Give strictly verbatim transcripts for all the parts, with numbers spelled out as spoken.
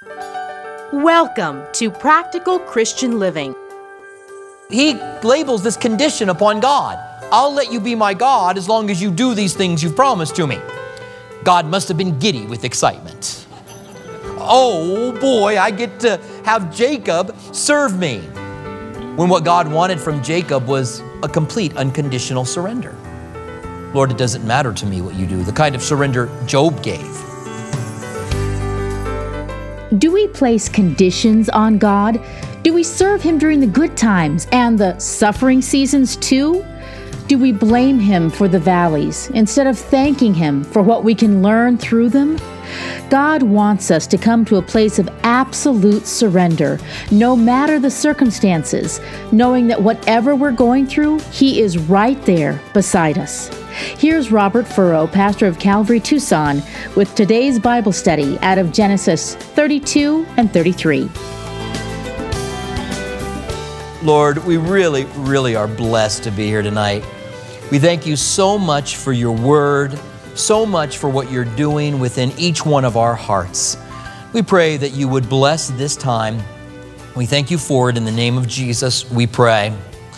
Welcome to Practical Christian Living. He labels this condition upon God. I'll let you be my God as long as you do these things you've promised to me. God must have been giddy with excitement. Oh boy, I get to have Jacob serve me. When what God wanted from Jacob was a complete unconditional surrender. Lord, it doesn't matter to me what you do, the kind of surrender Job gave. Do we place conditions on God? Do we serve Him during the good times and the suffering seasons too? Do we blame Him for the valleys instead of thanking Him for what we can learn through them? God wants us to come to a place of absolute surrender, no matter the circumstances, knowing that whatever we're going through, He is right there beside us. Here's Robert Furrow, pastor of Calvary Tucson, with today's Bible study out of Genesis thirty-two and thirty-three. Lord, we really, really are blessed to be here tonight. We thank you so much for your word, so much for what you're doing within each one of our hearts. We pray that you would bless this time. We thank you for it in the name of Jesus, we pray.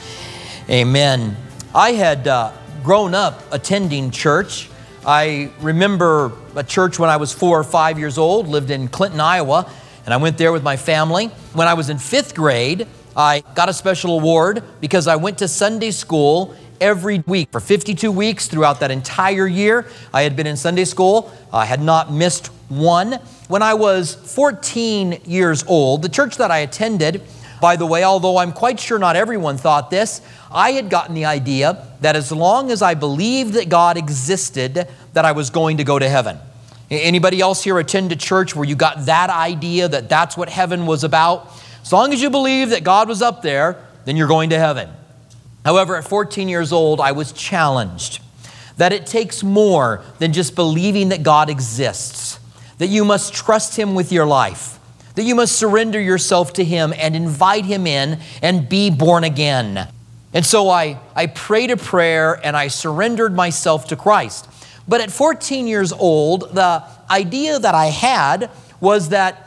Amen. I had uh, grown up attending church. I remember a church when I was four or five years old, lived in Clinton, Iowa, and I went there with my family. When I was in fifth grade, I got a special award because I went to Sunday school every week for fifty-two weeks throughout that entire year. I had been in Sunday school. I had not missed one. When I was fourteen years old, the church that I attended, by the way, although I'm quite sure not everyone thought this, I had gotten the idea that as long as I believed that God existed, that I was going to go to heaven. Anybody else here attend a church where you got that idea that that's what heaven was about? As long as you believe that God was up there, then you're going to heaven. However, at fourteen years old, I was challenged that it takes more than just believing that God exists, that you must trust Him with your life, that you must surrender yourself to Him and invite Him in and be born again. And so I, I prayed a prayer and I surrendered myself to Christ. But at fourteen years old, the idea that I had was that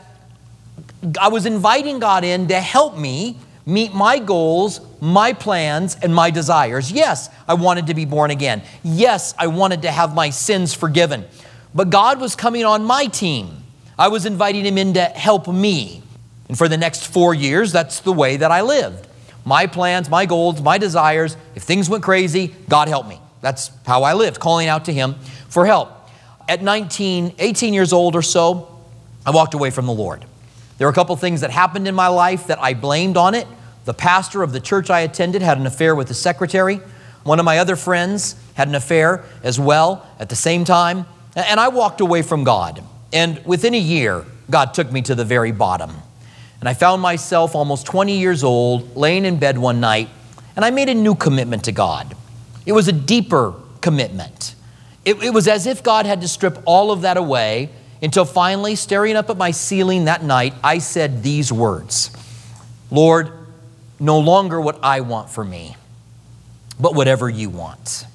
I was inviting God in to help me meet my goals, my plans, and my desires. Yes, I wanted to be born again. Yes, I wanted to have my sins forgiven. But God was coming on my team. I was inviting Him in to help me. And for the next four years, that's the way that I lived. My plans, my goals, my desires. If things went crazy, God help me. That's how I lived, calling out to Him for help. At nineteen, eighteen years old or so, I walked away from the Lord. There were a couple things that happened in my life that I blamed on it. The pastor of the church I attended had an affair with the secretary. One of my other friends had an affair as well at the same time. And I walked away from God. And within a year, God took me to the very bottom. And I found myself almost twenty years old, laying in bed one night, and I made a new commitment to God. It was a deeper commitment. It, it was as if God had to strip all of that away until finally, staring up at my ceiling that night, I said these words: Lord, no longer what I want for me, but whatever you want.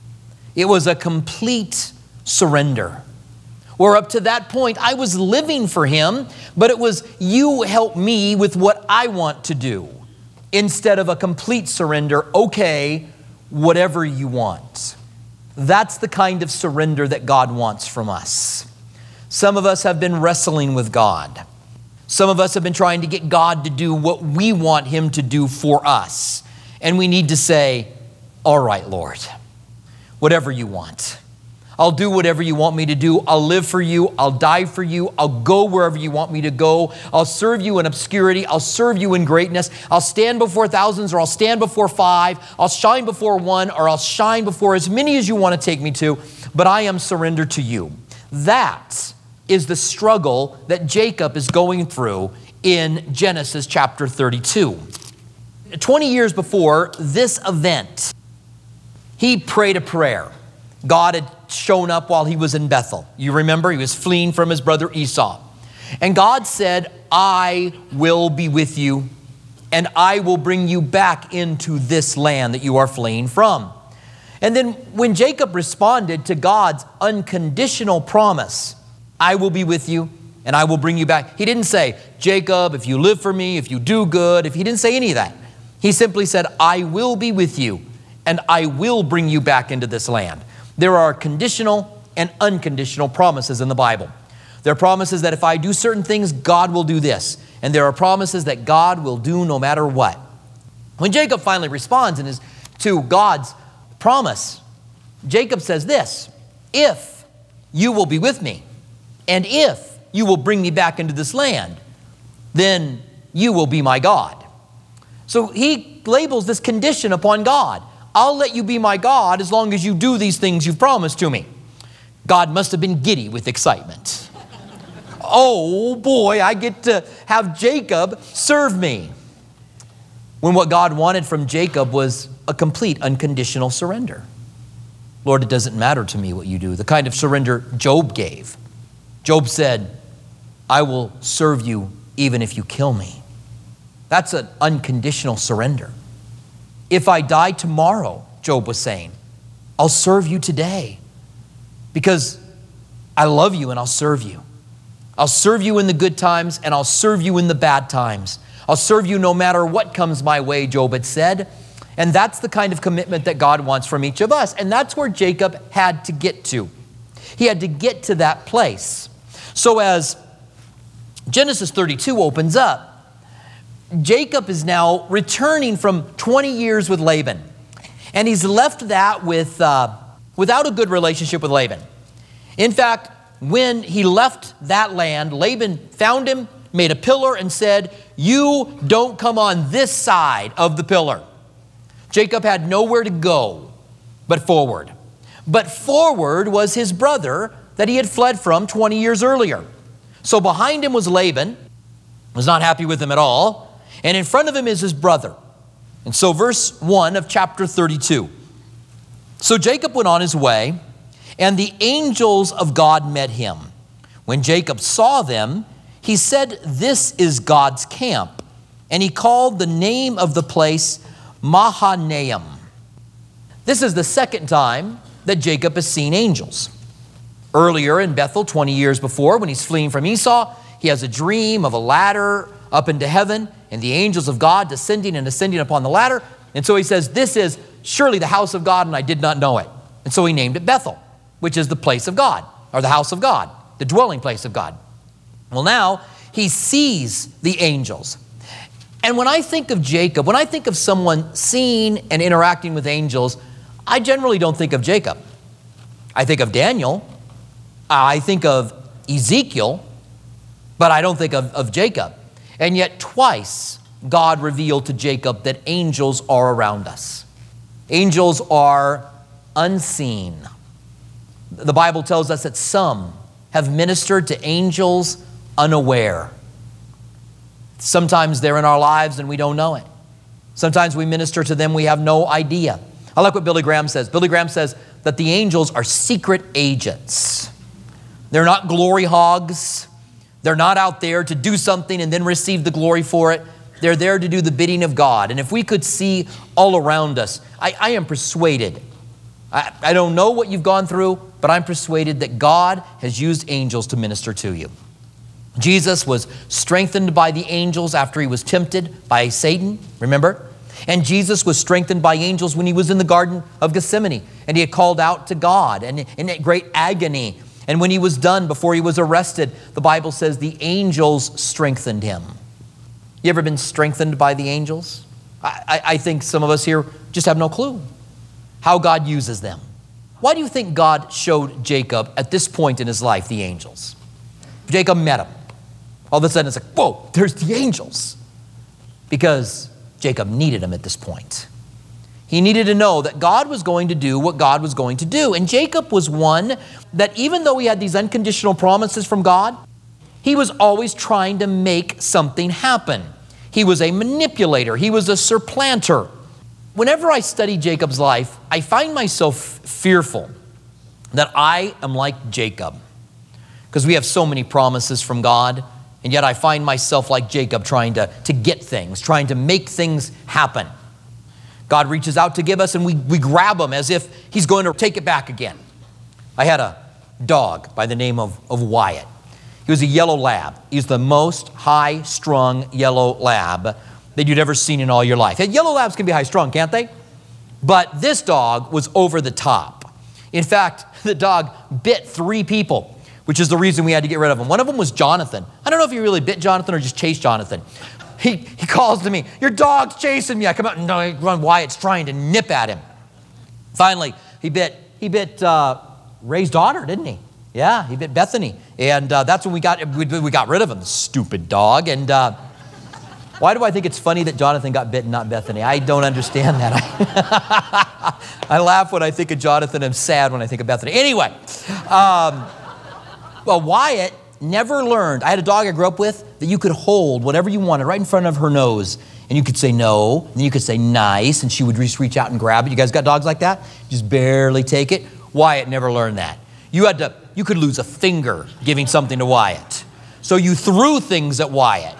It was a complete surrender. Where up to that point, I was living for Him, but it was you help me with what I want to do, instead of a complete surrender, okay, whatever you want. That's the kind of surrender that God wants from us. Some of us have been wrestling with God. Some of us have been trying to get God to do what we want Him to do for us. And we need to say, all right, Lord, whatever you want. I'll do whatever you want me to do. I'll live for you. I'll die for you. I'll go wherever you want me to go. I'll serve you in obscurity. I'll serve you in greatness. I'll stand before thousands, or I'll stand before five. I'll shine before one, or I'll shine before as many as you want to take me to. But I am surrendered to you. That is the struggle that Jacob is going through in Genesis chapter thirty-two. twenty years before this event, he prayed a prayer. God had shown up while he was in Bethel. You remember, he was fleeing from his brother Esau. And God said, I will be with you, and I will bring you back into this land that you are fleeing from. And then when Jacob responded to God's unconditional promise, I will be with you, and I will bring you back. He didn't say, Jacob, if you live for me, if you do good, if he didn't say any of that. He simply said, I will be with you, and I will bring you back into this land. There are conditional and unconditional promises in the Bible. There are promises that if I do certain things, God will do this. And there are promises that God will do no matter what. When Jacob finally responds and is to God's promise, Jacob says this, if you will be with me, and if you will bring me back into this land, then you will be my God. So he labels this condition upon God. I'll let you be my God as long as you do these things you've promised to me. God must have been giddy with excitement. Oh boy, I get to have Jacob serve me. When what God wanted from Jacob was a complete unconditional surrender. Lord, it doesn't matter to me what you do. The kind of surrender Job gave. Job said, I will serve you even if you kill me. That's an unconditional surrender. If I die tomorrow, Job was saying, I'll serve you today because I love you and I'll serve you. I'll serve you in the good times and I'll serve you in the bad times. I'll serve you no matter what comes my way, Job had said. And that's the kind of commitment that God wants from each of us. And that's where Jacob had to get to. He had to get to that place. So as Genesis thirty-two opens up, Jacob is now returning from twenty years with Laban. And he's left that with, uh, without a good relationship with Laban. In fact, when he left that land, Laban found him, made a pillar and said, you don't come on this side of the pillar. Jacob had nowhere to go but forward. But forward was his brother that he had fled from twenty years earlier. So behind him was Laban, was not happy with him at all. And in front of him is his brother. And so verse one of chapter thirty-two. So Jacob went on his way, and the angels of God met him. When Jacob saw them, he said, this is God's camp. And he called the name of the place Mahanaim. This is the second time that Jacob has seen angels. Earlier in Bethel, twenty years before, when he's fleeing from Esau, he has a dream of a ladder up into heaven and the angels of God descending and ascending upon the ladder. And so he says, this is surely the house of God, and I did not know it. And so he named it Bethel, which is the place of God, or the house of God, the dwelling place of God. Well, now he sees the angels. And when I think of Jacob, when I think of someone seeing and interacting with angels, I generally don't think of Jacob. I think of Daniel. I think of Ezekiel, but I don't think of, of Jacob. And yet twice God revealed to Jacob that angels are around us. Angels are unseen. The Bible tells us that some have ministered to angels unaware. Sometimes they're in our lives and we don't know it. Sometimes we minister to them, we have no idea. I like what Billy Graham says. Billy Graham says that the angels are secret agents. They're not glory hogs. They're not out there to do something and then receive the glory for it. They're there to do the bidding of God. And if we could see all around us, I, I am persuaded. I, I don't know what you've gone through, but I'm persuaded that God has used angels to minister to you. Jesus was strengthened by the angels after he was tempted by Satan, remember? And Jesus was strengthened by angels when he was in the Garden of Gethsemane, and he had called out to God and in great agony. And when he was done, before he was arrested, the Bible says the angels strengthened him. You ever been strengthened by the angels? I, I, I think some of us here just have no clue how God uses them. Why do you think God showed Jacob at this point in his life the angels? Jacob met them. All of a sudden it's like, whoa, there's the angels. Because Jacob needed them at this point. He needed to know that God was going to do what God was going to do. And Jacob was one that even though he had these unconditional promises from God, he was always trying to make something happen. He was a manipulator. He was a supplanter. Whenever I study Jacob's life, I find myself fearful that I am like Jacob. Because we have so many promises from God, and yet I find myself like Jacob trying to, to get things, trying to make things happen. God reaches out to give us and we, we grab him as if he's going to take it back again. I had a dog by the name of, of Wyatt. He was a yellow lab. He's the most high-strung yellow lab that you'd ever seen in all your life. And yellow labs can be high-strung, can't they? But this dog was over the top. In fact, the dog bit three people, which is the reason we had to get rid of him. One of them was Jonathan. I don't know if he really bit Jonathan or just chased Jonathan. He, he calls to me, your dog's chasing me. I come out and no, I run. Wyatt's trying to nip at him. Finally, he bit, he bit uh, Ray's daughter, didn't he? Yeah, he bit Bethany. And uh, that's when we got, we, we got rid of him, stupid dog. And uh, why do I think it's funny that Jonathan got bitten, not Bethany? I don't understand that. I laugh when I think of Jonathan. I'm sad when I think of Bethany. Anyway, um, well, Wyatt never learned. I had a dog I grew up with that you could hold whatever you wanted right in front of her nose. And you could say no, and you could say nice, and she would just reach out and grab it. You guys got dogs like that? Just barely take it. Wyatt never learned that. You had to, you could lose a finger giving something to Wyatt. So you threw things at Wyatt.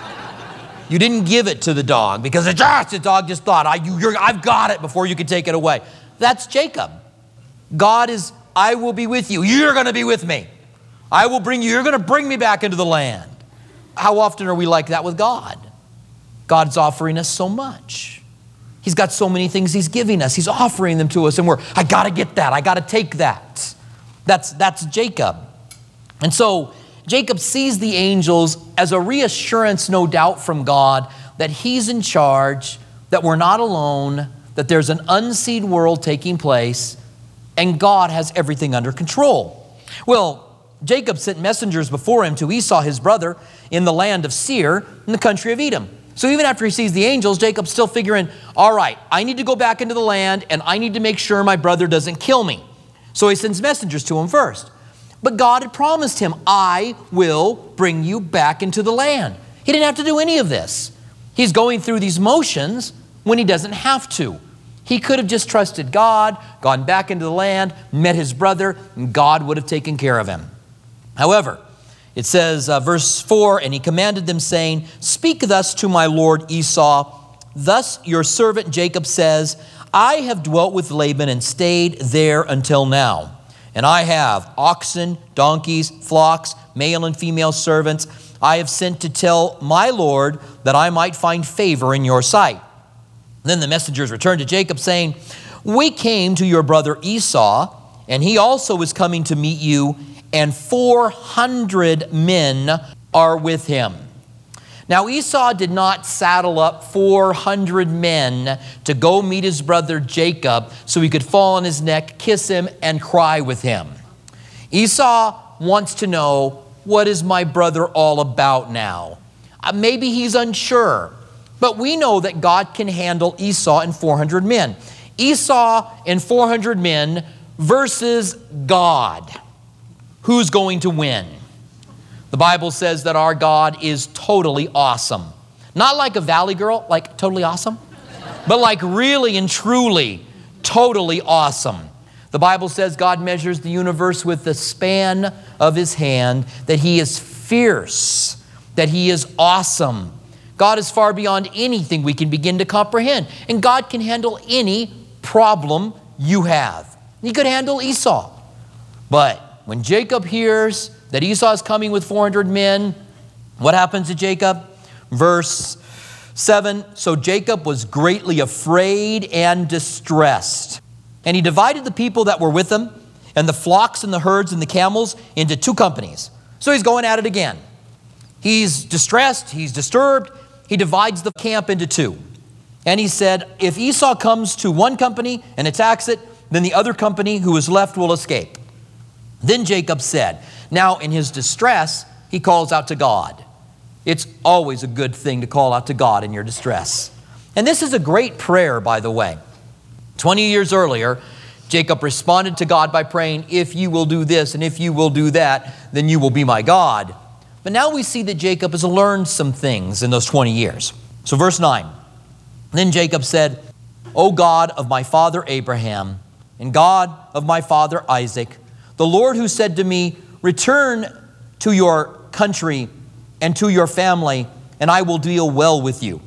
You didn't give it to the dog because it, ah, the dog just thought, I, you, you're, I've got it before you could take it away. That's Jacob. God is, I will be with you. You're going to be with me. I will bring you, you're going to bring me back into the land. How often are we like that with God? God's offering us so much. He's got so many things he's giving us. He's offering them to us and we're, I got to get that. I got to take that. That's, that's Jacob. And so Jacob sees the angels as a reassurance, no doubt, from God that he's in charge, that we're not alone, that there's an unseen world taking place, and God has everything under control. Well, Jacob sent messengers before him to Esau, his brother, in the land of Seir, in the country of Edom. So even after he sees the angels, Jacob's still figuring, all right, I need to go back into the land, and I need to make sure my brother doesn't kill me. So he sends messengers to him first. But God had promised him, I will bring you back into the land. He didn't have to do any of this. He's going through these motions when he doesn't have to. He could have just trusted God, gone back into the land, met his brother, and God would have taken care of him. However, it says, uh, verse four, and he commanded them, saying, speak thus to my lord Esau. Thus your servant Jacob says, I have dwelt with Laban and stayed there until now. And I have oxen, donkeys, flocks, male and female servants. I have sent to tell my Lord that I might find favor in your sight. Then the messengers returned to Jacob, saying, we came to your brother Esau, and he also is coming to meet you, and four hundred men are with him. Now Esau did not saddle up four hundred men to go meet his brother Jacob so he could fall on his neck, kiss him, and cry with him. Esau wants to know, what is my brother all about now? Uh, maybe he's unsure, but we know that God can handle Esau and four hundred men. Esau and four hundred men versus God. Who's going to win? The Bible says that our God is totally awesome. Not like a valley girl, like totally awesome, but like really and truly totally awesome. The Bible says God measures the universe with the span of his hand, that he is fierce, that he is awesome. God is far beyond anything we can begin to comprehend. And God can handle any problem you have. He could handle Esau. But when Jacob hears that Esau is coming with four hundred men, what happens to Jacob? Verse seven, so Jacob was greatly afraid and distressed. And he divided the people that were with him and the flocks and the herds and the camels into two companies. So he's going at it again. He's distressed, he's disturbed. He divides the camp into two. And he said, if Esau comes to one company and attacks it, then the other company who is left will escape. Then Jacob said, now in his distress, he calls out to God. It's always a good thing to call out to God in your distress. And this is a great prayer, by the way. twenty years earlier, Jacob responded to God by praying, if you will do this and if you will do that, then you will be my God. But now we see that Jacob has learned some things in those twenty years. So verse nine, then Jacob said, O God of my father Abraham and God of my father Isaac, the Lord who said to me, return to your country and to your family, and I will deal well with you.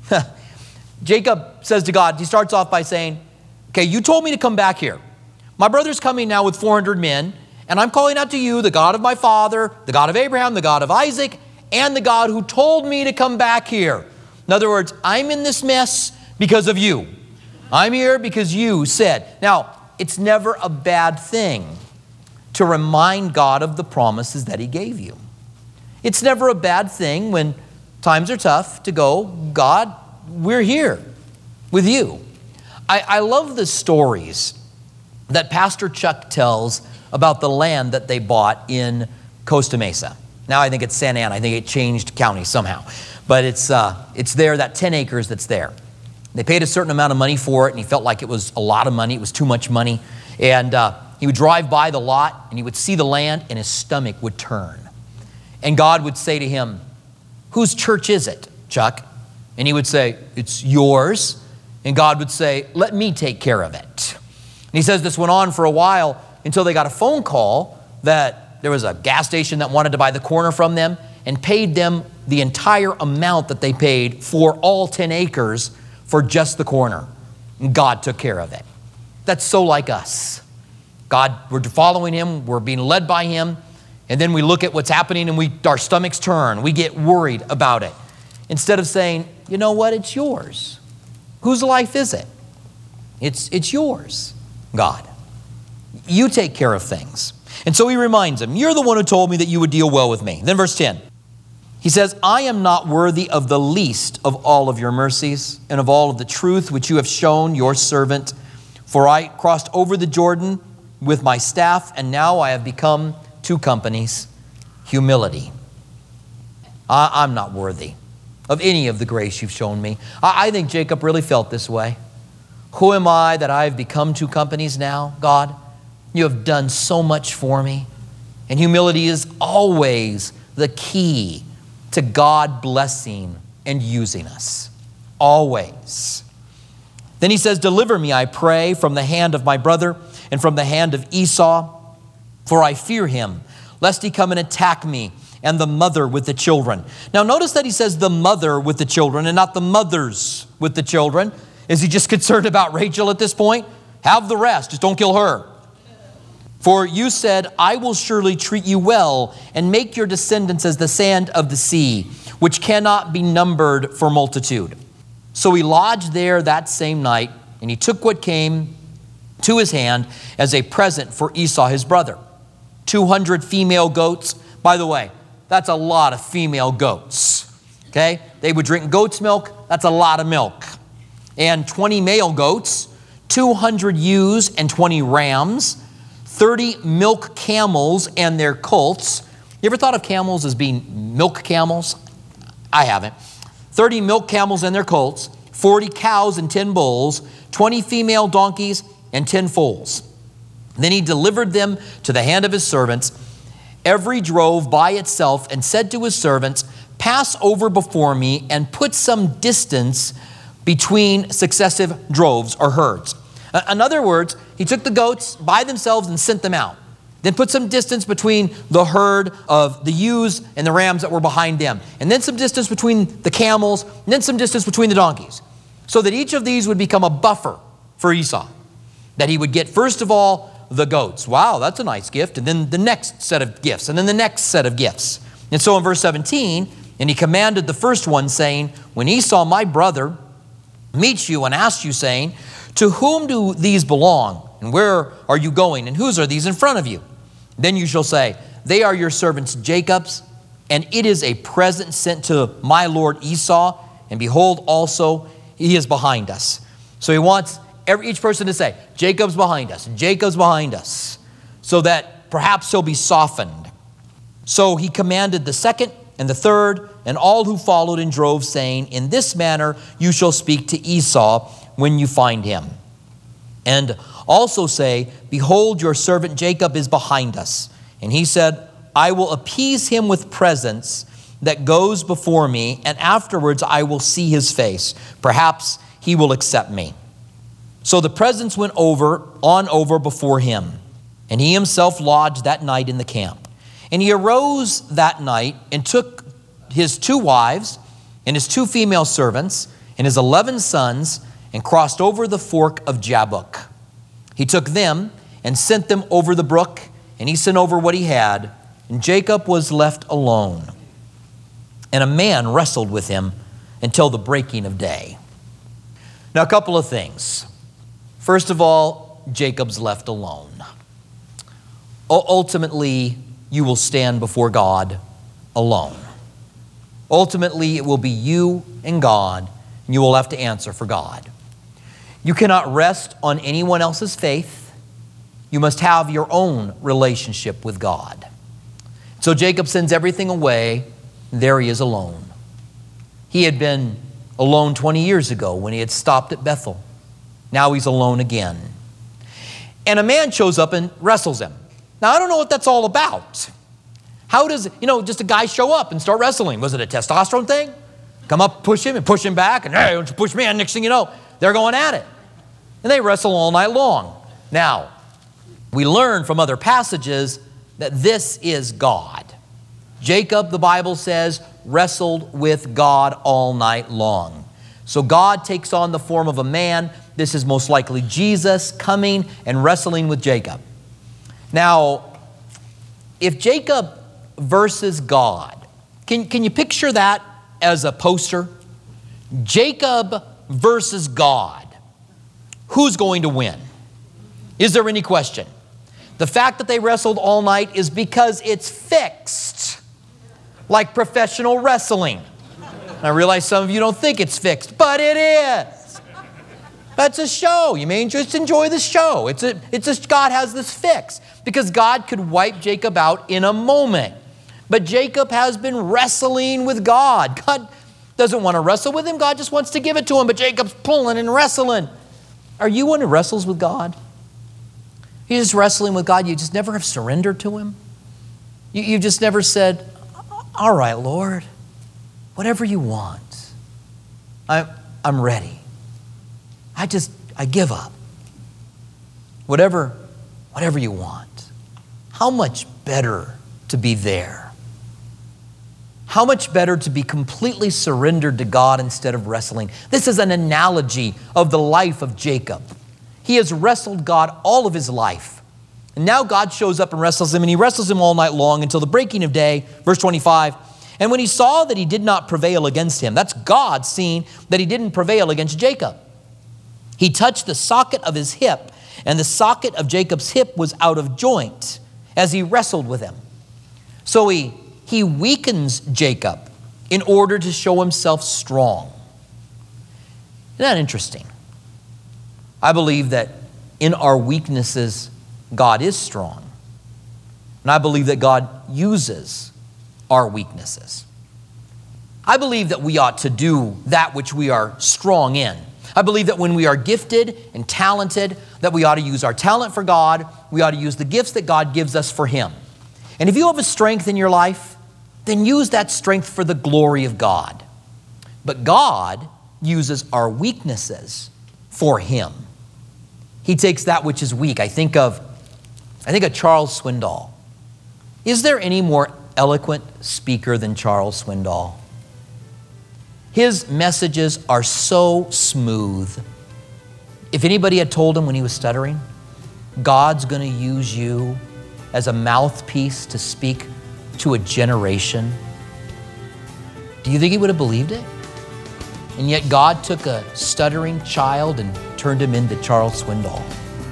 Jacob says to God, he starts off by saying, okay, you told me to come back here. My brother's coming now with four hundred men, And I'm calling out to you, the God of my father, the God of Abraham, the God of Isaac, and the God who told me to come back here. In other words, I'm in this mess because of you. I'm here because you said. Now, it's never a bad thing to remind God of the promises that he gave you. It's never a bad thing when times are tough to go, God, we're here with you. I, I love the stories that Pastor Chuck tells about the land that they bought in Costa Mesa. Now I think it's Santa Ana. I think it changed counties somehow. But it's, uh, it's there, that ten acres that's there. They paid a certain amount of money for it, and he felt like it was a lot of money. It was too much money. And uh, he would drive by the lot, and he would see the land, and his stomach would turn. And God would say to him, whose church is it, Chuck? And he would say, it's yours. And God would say, let me take care of it. And he says this went on for a while until they got a phone call that there was a gas station that wanted to buy the corner from them and paid them the entire amount that they paid for all ten acres for just the corner. And God took care of it. That's so like us. God, we're following him, we're being led by him, and then we look at what's happening and we our stomachs turn. We get worried about it. Instead of saying, you know what, it's yours. Whose life is it? It's, it's yours, God. You take care of things. And so he reminds him, you're the one who told me that you would deal well with me. Then verse ten, he says, I am not worthy of the least of all of your mercies and of all of the truth which you have shown your servant. For I crossed over the Jordan with my staff, and now I have become two companies. Humility. I, I'm not worthy of any of the grace you've shown me. I, I think Jacob really felt this way. Who am I that I've become two companies now, God? You have done so much for me. And humility is always the key to God blessing and using us. Always. Then he says, deliver me, I pray, from the hand of my brother and from the hand of Esau, for I fear him, lest he come and attack me and the mother with the children. Now notice that he says the mother with the children and not the mothers with the children. Is he just concerned about Rachel at this point? Have the rest, just don't kill her. For you said, I will surely treat you well and make your descendants as the sand of the sea, which cannot be numbered for multitude. So he lodged there that same night, and he took what came to his hand as a present for Esau, his brother. two hundred female goats. By the way, that's a lot of female goats. Okay? They would drink goat's milk. That's a lot of milk. And twenty male goats, two hundred ewes and twenty rams, thirty milk camels and their colts. You ever thought of camels as being milk camels? I haven't. thirty milk camels and their colts, forty cows and ten bulls, twenty female donkeys and ten foals. Then he delivered them to the hand of his servants. Every drove by itself and said to his servants, pass over before me and put some distance between successive droves or herds. In other words, he took the goats by themselves and sent them out. Then put some distance between the herd of the ewes and the rams that were behind them. And then some distance between the camels, and then some distance between the donkeys. So that each of these would become a buffer for Esau. That he would get, first of all, the goats. Wow, that's a nice gift. And then the next set of gifts, and then the next set of gifts. And so in verse seventeen, and he commanded the first one, saying, when Esau, my brother, meets you and asks you, saying, to whom do these belong? And where are you going? And whose are these in front of you? Then you shall say, they are your servants Jacob's, and it is a present sent to my lord Esau. And behold, also, he is behind us. So he wants every, each person to say, Jacob's behind us, Jacob's behind us, so that perhaps he'll be softened. So he commanded the second and the third and all who followed in droves, saying, in this manner you shall speak to Esau when you find him. And also say, behold, your servant Jacob is behind us. And he said, I will appease him with presents that goes before me, and afterwards I will see his face. Perhaps he will accept me. So the presents went over, on over before him, and he himself lodged that night in the camp. And he arose that night and took his two wives and his two female servants and his eleven sons and crossed over the fork of Jabbok. He took them and sent them over the brook, and he sent over what he had, and Jacob was left alone. And a man wrestled with him until the breaking of day. Now, a couple of things. First of all, Jacob's left alone. Ultimately, you will stand before God alone. Ultimately, it will be you and God, and you will have to answer for God. You cannot rest on anyone else's faith. You must have your own relationship with God. So Jacob sends everything away, and there he is alone. He had been alone twenty years ago when he had stopped at Bethel. Now he's alone again. And a man shows up and wrestles him. Now, I don't know what that's all about. How does, you know, just a guy show up and start wrestling? Was it a testosterone thing? Come up, push him, and push him back, and hey, don't you push me, and next thing you know, they're going at it. And they wrestle all night long. Now, we learn from other passages that this is God. Jacob, the Bible says, wrestled with God all night long. So God takes on the form of a man. This is most likely Jesus coming and wrestling with Jacob. Now, if Jacob versus God, can, can you picture that as a poster? Jacob versus God. Who's going to win? Is there any question? The fact that they wrestled all night is because it's fixed, like professional wrestling. I realize some of you don't think it's fixed, but it is. That's a show. You may just enjoy the show. It's a, it's just God has this fix because God could wipe Jacob out in a moment. But Jacob has been wrestling with God. God doesn't want to wrestle with him. God just wants to give it to him, but Jacob's pulling and wrestling. Are you one who wrestles with God? You're just wrestling with God. You just never have surrendered to him. You, you just never said, all right, Lord, whatever you want, I, I'm ready. I just, I give up. Whatever, whatever you want. How much better to be there? How much better to be completely surrendered to God instead of wrestling? This is an analogy of the life of Jacob. He has wrestled God all of his life. And now God shows up and wrestles him, and he wrestles him all night long until the breaking of day. Verse twenty-five, and when he saw that he did not prevail against him, that's God seeing that he didn't prevail against Jacob. He touched the socket of his hip, and the socket of Jacob's hip was out of joint as he wrestled with him. So he, he weakens Jacob in order to show himself strong. Isn't that interesting? I believe that in our weaknesses, God is strong. And I believe that God uses our weaknesses. I believe that we ought to do that which we are strong in. I believe that when we are gifted and talented, that we ought to use our talent for God. We ought to use the gifts that God gives us for him. And if you have a strength in your life, then use that strength for the glory of God. But God uses our weaknesses for him. He takes that which is weak. I think of, I think of Charles Swindoll. Is there any more eloquent speaker than Charles Swindoll? His messages are so smooth. If anybody had told him when he was stuttering, God's going to use you as a mouthpiece to speak to a generation, do you think he would have believed it? And yet God took a stuttering child and turned him into Charles Swindoll.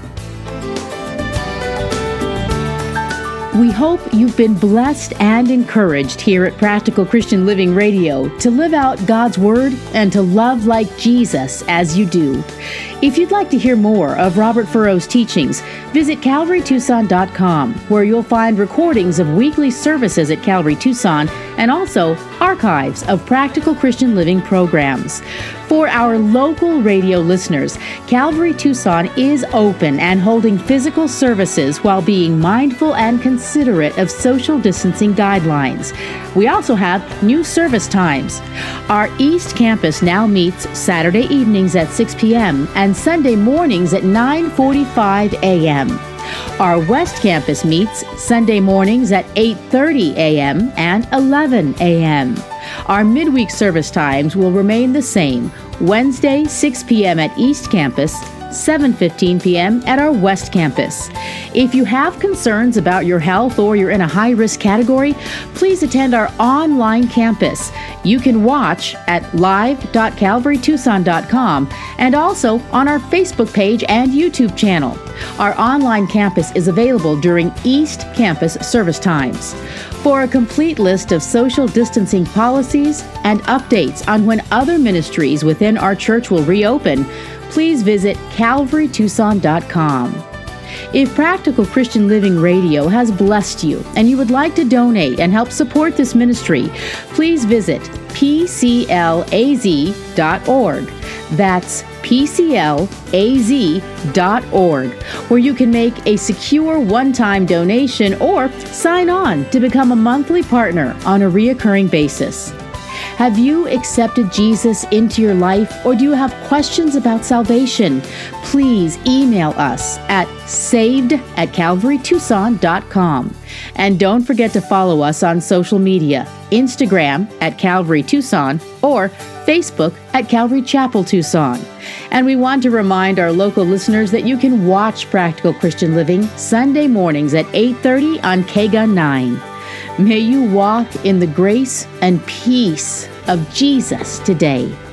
We hope you've been blessed and encouraged here at Practical Christian Living Radio to live out God's Word and to love like Jesus as you do. If you'd like to hear more of Robert Furrow's teachings, visit Calvary Tucson dot com, where you'll find recordings of weekly services at Calvary Tucson and also archives of Practical Christian Living programs. For our local radio listeners, Calvary Tucson is open and holding physical services while being mindful and considerate of social distancing guidelines. We also have new service times. Our East Campus now meets Saturday evenings at six p.m. and Sunday mornings at nine forty-five a.m. Our West Campus meets Sunday mornings at eight thirty a.m. and eleven a.m. Our midweek service times will remain the same. Wednesday, six p.m. at East Campus, seven fifteen p.m. at our West Campus. If you have concerns about your health or you're in a high-risk category, please attend our online campus. You can watch at live dot calvary tucson dot com and also on our Facebook page and YouTube channel. Our online campus is available during East Campus service times. For a complete list of social distancing policies and updates on when other ministries within our church will reopen, please visit calvary tucson dot com. If Practical Christian Living Radio has blessed you and you would like to donate and help support this ministry, please visit p c l a z dot org. That's p c l a z dot org, where you can make a secure one-time donation or sign on to become a monthly partner on a reoccurring basis. Have you accepted Jesus into your life, or do you have questions about salvation? Please email us at saved at calvary tucson dot com. And don't forget to follow us on social media, Instagram at Calvary Tucson or Facebook at Calvary Chapel Tucson. And we want to remind our local listeners that you can watch Practical Christian Living Sunday mornings at eight thirty on K G U N nine. May you walk in the grace and peace of Jesus today.